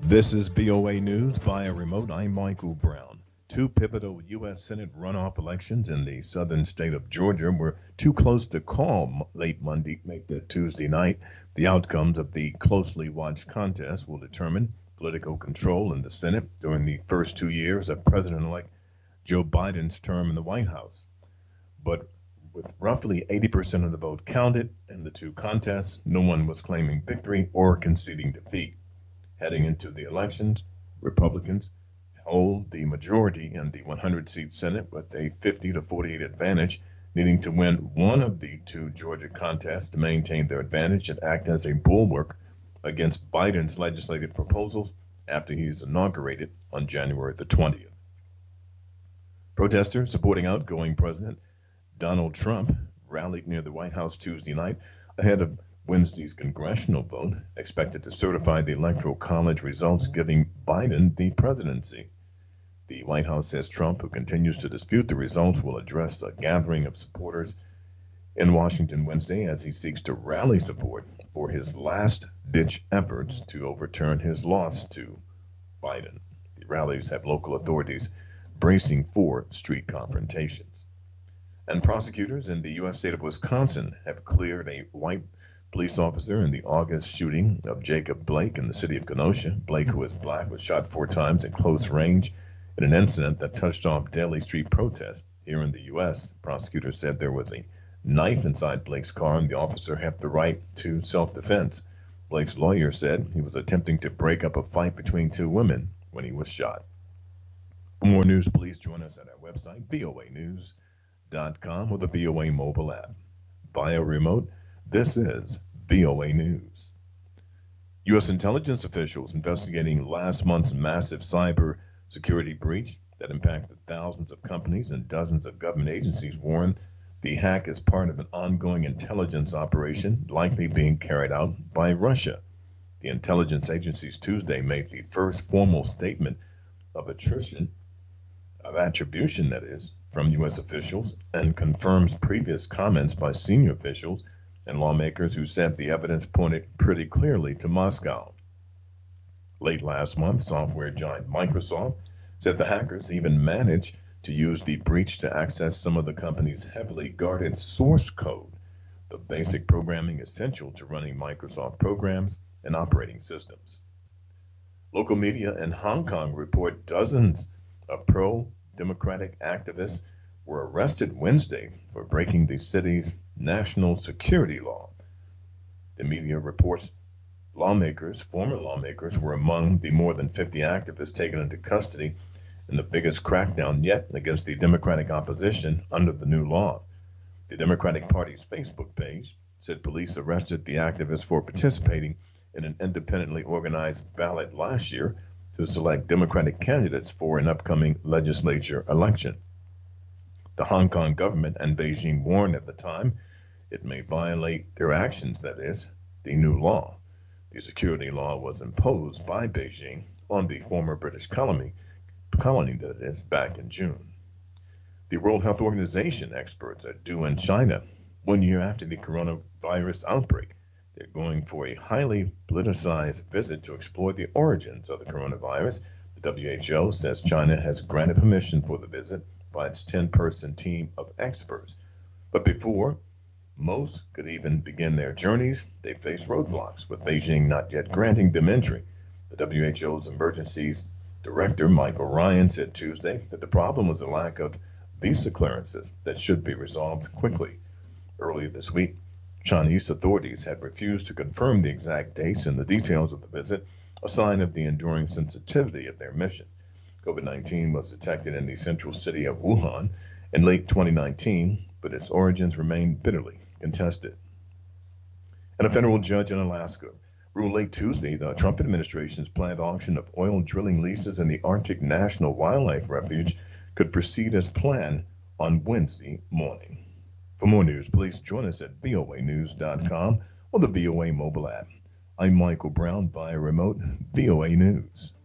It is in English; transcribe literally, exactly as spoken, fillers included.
This is B O A News via remote. I'm Michael Brown. Two pivotal U S. Senate runoff elections in the southern state of Georgia were too close to call late Monday, make the Tuesday night. The outcomes of the closely watched contest will determine political control in the Senate during the first two years of President-elect Joe Biden's term in the White House. But with roughly eighty percent of the vote counted in the two contests, no one was claiming victory or conceding defeat. Heading into the elections, Republicans hold the majority in the one hundred seat Senate with a fifty to forty-eight advantage, needing to win one of the two Georgia contests to maintain their advantage and act as a bulwark against Biden's legislative proposals after he is inaugurated on January the twentieth. Protesters supporting outgoing President Donald Trump rallied near the White House Tuesday night ahead of Wednesday's congressional vote, expected to certify the Electoral College results giving Biden the presidency. The White House says Trump, who continues to dispute the results, will address a gathering of supporters in Washington Wednesday as he seeks to rally support for his last-ditch efforts to overturn his loss to Biden. The rallies have local authorities bracing for street confrontations. And prosecutors in the U S state of Wisconsin have cleared a white police officer in the August shooting of Jacob Blake in the city of Kenosha. Blake, who is black, was shot four times at close range in an incident that touched off daily street protests here in the U S. Prosecutors said there was a knife inside Blake's car and the officer had the right to self-defense. Blake's lawyer said he was attempting to break up a fight between two women when he was shot. For more news, please join us at our website, V O A news dot com, or the V O A mobile app. Via remote, this is V O A News. U S intelligence officials investigating last month's massive cyber security breach that impacted thousands of companies and dozens of government agencies warn the hack is part of an ongoing intelligence operation likely being carried out by Russia. The intelligence agencies Tuesday made the first formal statement of attrition, of attribution that is, from U S officials and confirms previous comments by senior officials and lawmakers who said the evidence pointed pretty clearly to Moscow. Late last month, software giant Microsoft said the hackers even managed to use the breach to access some of the company's heavily guarded source code, the basic programming essential to running Microsoft programs and operating systems. Local media in Hong Kong report dozens of pro-democratic activists were arrested Wednesday for breaking the city's national security law. The media reports lawmakers, former lawmakers, were among the more than fifty activists taken into custody in the biggest crackdown yet against the Democratic opposition under the new law. The Democratic Party's Facebook page said police arrested the activists for participating in an independently organized ballot last year to select Democratic candidates for an upcoming legislature election. The Hong Kong government and Beijing warned at the time it may violate their actions, that is, the new law. The security law was imposed by Beijing on the former British colony, colony that is, back in June. The World Health Organization experts are due in China one year after the coronavirus outbreak. They're going for a highly politicized visit to explore the origins of the coronavirus. The W H O says China has granted permission for the visit by its ten-person team of experts. But before most could even begin their journeys, they face roadblocks, with Beijing not yet granting them entry. The W H O's emergencies director, Michael Ryan, said Tuesday that the problem was a lack of visa clearances that should be resolved quickly. Earlier this week, Chinese authorities had refused to confirm the exact dates and the details of the visit, a sign of the enduring sensitivity of their mission. COVID nineteen was detected in the central city of Wuhan in late twenty nineteen, but its origins remain bitterly contested. And a federal judge in Alaska ruled late Tuesday the Trump administration's planned auction of oil drilling leases in the Arctic National Wildlife Refuge could proceed as planned on Wednesday morning. For more news, please join us at V O A news dot com or the V O A mobile app. I'm Michael Brown via remote V O A News.